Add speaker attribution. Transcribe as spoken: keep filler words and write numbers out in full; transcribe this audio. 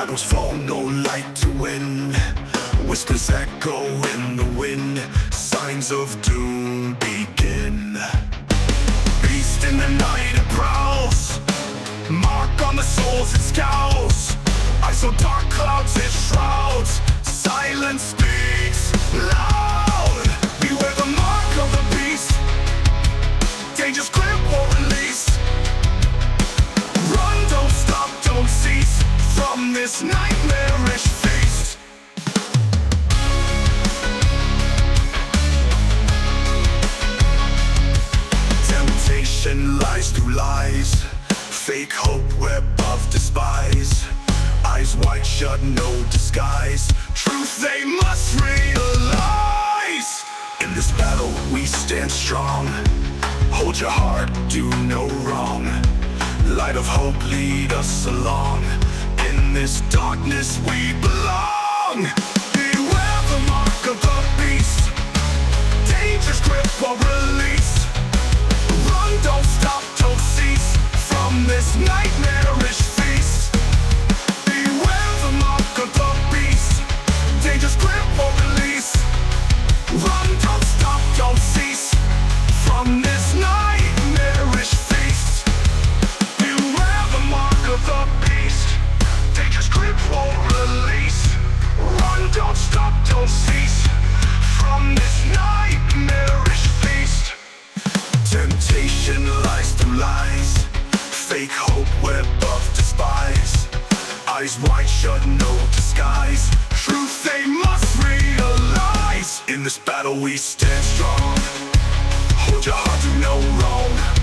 Speaker 1: Shadows fall, no light to win. Whispers echo in the wind. Signs of doom begin. Beast in the night it prowls. Mark on the souls it scowls. Eyes so dark clouds it shrouds. Silence speaks loud. Beware the mark of the beast. Danger's grip or release. Run, don't stop, don't cease from this nightmarish feast. Temptation lies through lies. Fake hope, web of despise. Eyes wide shut, no disguise. Truth they must realize. In this battle we stand strong. Hold your heart, do no wrong. Light of hope, lead us along. In this darkness we belong. Beware the mark of the beast. Danger's grip or release. Run, don't stop, don't cease from this nightmarish feast. Beware the mark of the beast. Danger's grip or release. Run, don't stop, don't cease from this nightmarish feast. Beware the mark of the beast. Danger's grip or release. Run, don't stop, don't cease from this nightmarish feast. Temptation lies through lies. Fake hope, web of despise. Eyes wide shut, no disguise. Truth they must realize. In this battle we stand strong. Hold your heart, do no wrong.